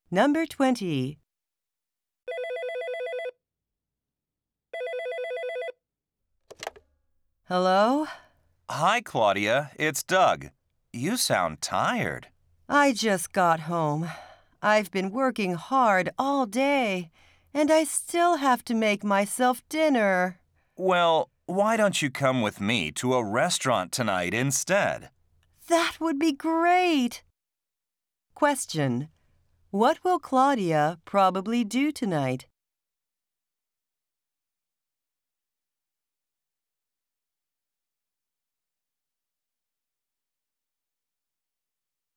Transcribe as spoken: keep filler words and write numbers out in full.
Number twenty. Hello? Hi, Claudia. It's Doug. You sound tired. I just got home. I've been working hard all day, and I still have to make myself dinner. Well, why don't you come with me to a restaurant tonight instead? That would be great. Question: What will Claudia probably do tonight?